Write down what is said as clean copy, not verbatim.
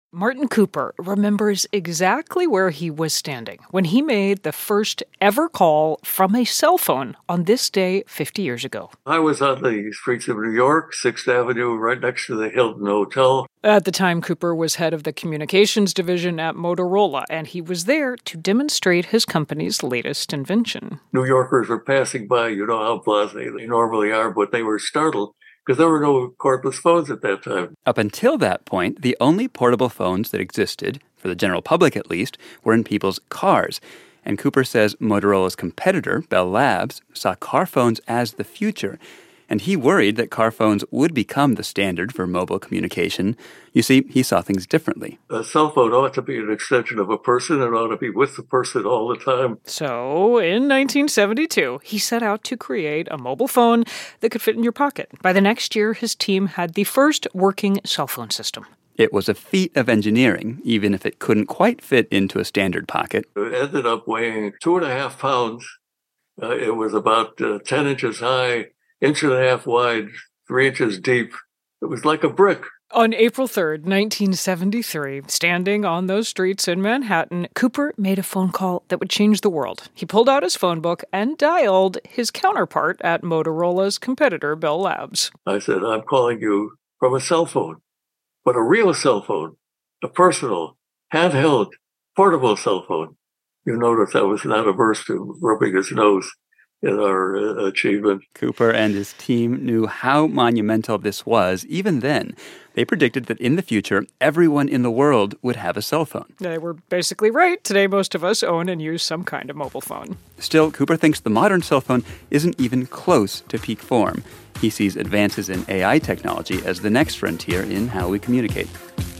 Martin Cooper remembers exactly where he was standing when he made the first ever call from a cell phone on this day 50 years ago. I was on the streets of New York, 6th Avenue, right next to the Hilton Hotel. At the time, Cooper was head of the communications division at Motorola, and he was there to demonstrate his company's latest invention. New Yorkers were passing by. You know how blasé they normally are, but they were startled because there were no cordless phones at that time. Up until that point, the only portable phones that existed, for the general public at least, were in people's cars. And Cooper says Motorola's competitor, Bell Labs, saw car phones as the future. And he worried that car phones would become the standard for mobile communication. You see, he saw things differently. A cell phone ought to be an extension of a person. It ought to be with the person all the time. So, in 1972, he set out to create a mobile phone that could fit in your pocket. By the next year, his team had the first working cell phone system. It was a feat of engineering, even if it couldn't quite fit into a standard pocket. It ended up weighing 2.5 pounds. It was about 10 inches high, 1.5 wide, 3 inches deep. It was like a brick. On April 3rd, 1973, standing on those streets in Manhattan, Cooper made a phone call that would change the world. He pulled out his phone book and dialed his counterpart at Motorola's competitor, Bell Labs. I said, I'm calling you from a cell phone, but a real cell phone, a personal, handheld, portable cell phone. You notice I was not averse to rubbing his nose in our achievement. Cooper and his team knew how monumental this was. Even then, they predicted that in the future, everyone in the world would have a cell phone. They were basically right. Today, most of us own and use some kind of mobile phone. Still, Cooper thinks the modern cell phone isn't even close to peak form. He sees advances in AI technology as the next frontier in how we communicate.